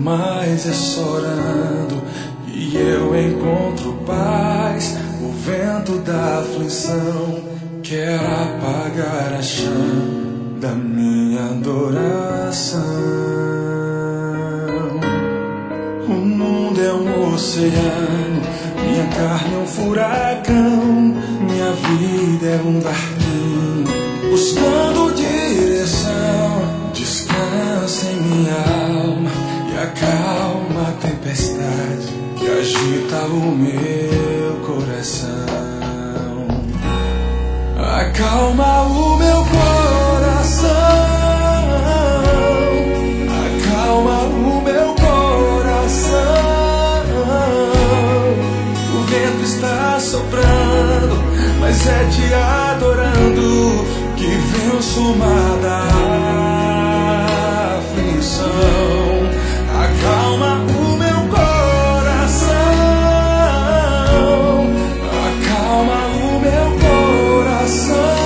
mas é só orando e eu encontro paz. O vento da aflição quer apagar a chama da minha adoração. O mundo é um oceano, minha carne é um furacão, minha vida é um barquinho buscando direção. Descansa em minha alma e acalma a tempestade que agita o meu coração. Acalma o meu coração, acalma o meu coração. O vento está soprando, mas é te adorando que venço o mar da aflição. Acalma o meu coração, acalma o meu coração.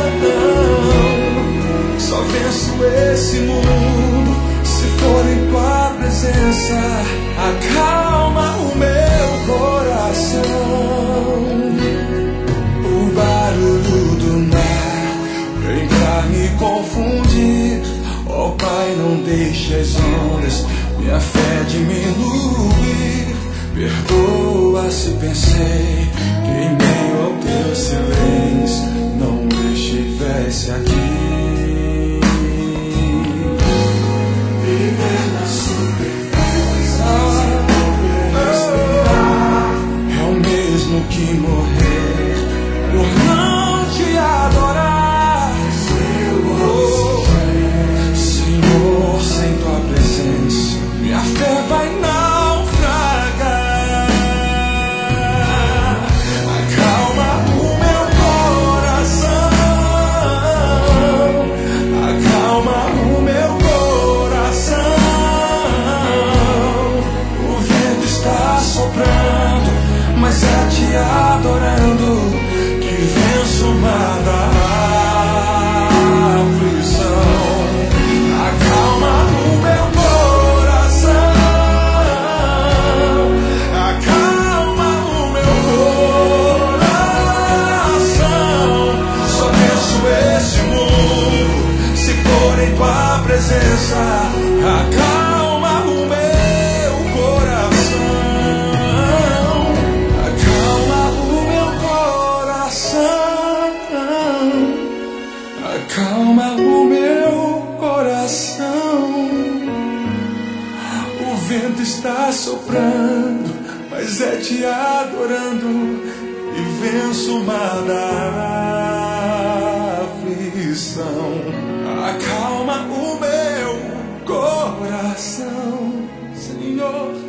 Só venço esse mundo se for em tua presença. Acalma o meu coração. O barulho do mar vem pra me confundir. Ó Pai, não deixe as ondas minha fé diminuir. Perdoa se pensei que em meio ao teu silêncio não estivesse aqui. Viver na sobrevivência é o mesmo que morrer por não te adorar. Senhor, sem tua presença minha fé vai naufragar. Acalma o meu coração, acalma o meu coração. O vento está soprando, mas é te adorando que venço o mar da aflição. Acalma o meu coração, acalma o meu coração. Só venço esse mundo se for em tua presença. Acalma o meu coração, acalma o meu coração, acalma o meu coração. O vento está soprando, mas é te adorando e venço o mar da aflição. Acalma o meu coração, Senhor.